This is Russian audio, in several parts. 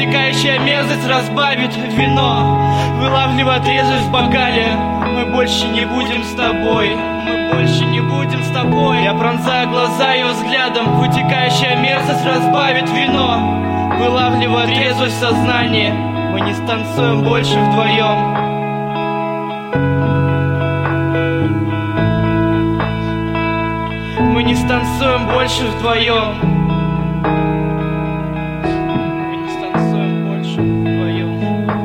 вытекающая мерзость разбавит вино, вылавливая трезвость в бокале. Мы больше не будем с тобой, мы больше не будем с тобой. Я пронзаю глаза ее взглядом, вытекающая мерзость разбавит вино, вылавливая трезвость в сознании. Мы не станцуем больше вдвоем. Мы не станцуем больше вдвоем. Мы не станцуем больше вдвоем.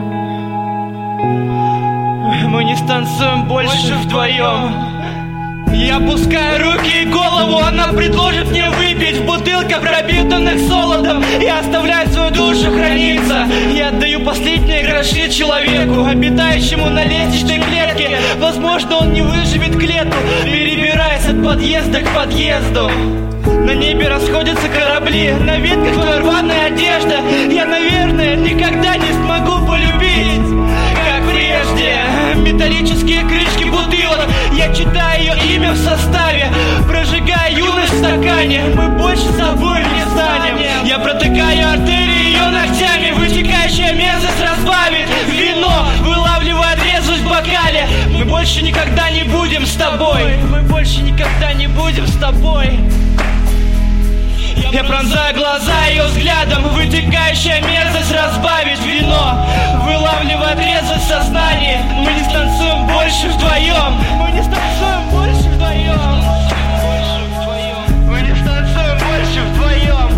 Мы не станцуем больше вдвоем. Я опускаю руки и голову, она предложит мне выпить в бутылках, пропитанных солодом. Я оставляю свою душу храниться. Я отдаю последние гроши человеку, обитающему на лестничной клетке. Возможно, он не выживет к лету, перебираясь от подъезда к подъезду. На небе расходятся корабли, на ветках твоя рваная одежда. Я, наверное, никогда не смогу полюбить, как прежде. Металлические крышки бутылок, я читаю ее имя в составе, прожигая юность в стакане. Мы больше с собой не станем. Я протыкаю артерии ее ногтями, вытекающая мерзость разбавит вино, вылавливая трезвость в бокале. Мы больше никогда не будем с тобой. Мы больше никогда не будем с тобой. Я пронзаю глаза ее взглядом, вытекающая мерзость разбавит вино, вылавливая трезвость в сознании. Мы не станцуем больше вдвоем. Мы не станцуем больше вдвоем. Мы не станцуем больше вдвоем.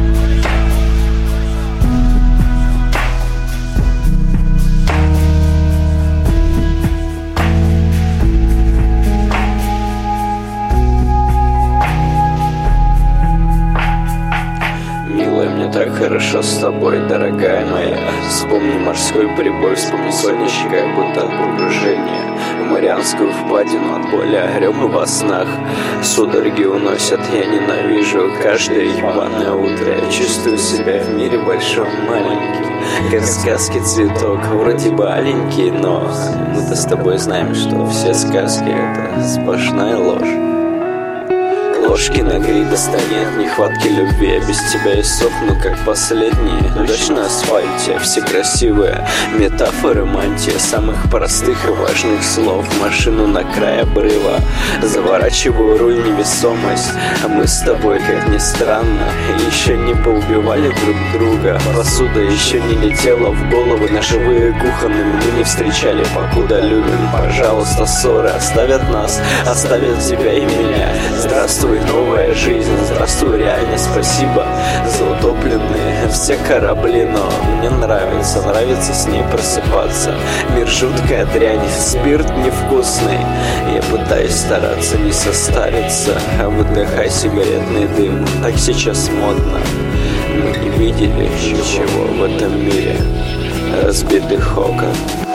Мне так хорошо с тобой, дорогая моя. Вспомни морской прибой, вспомни солнечко, как будто от погружения в Марианскую впадину. От боли орем и во снах судороги уносят. Я ненавижу каждое ебаное утро. Я чувствую себя в мире большом маленьким, как в сказке цветок, вроде бы аленький, но мы-то с тобой знаем, что все сказки — это сплошная ложь. Ложки на грей достанет нехватки любви. Я без тебя и сохну, как последние. Дождь на асфальте, все красивые метафоры, мантия самых простых и важных слов. Машину на край обрыва, заворачиваю руль, невесомость. А мы с тобой, как ни странно, еще не поубивали друг друга. Посуда еще не летела в головы, ножевые кухонные мы не встречали, покуда любим. Пожалуйста, ссоры оставят нас, оставят тебя и меня. Здравствуй, новая жизнь, здравствуй, реальность. Спасибо за утопленные все корабли, но мне нравится с ней просыпаться. Мир жуткая дрянь, спирт невкусный. Я пытаюсь стараться не состариться, а выдыхай сигаретный дым. Так сейчас модно. Мы не видели ничего в этом мире. Разбитых окон,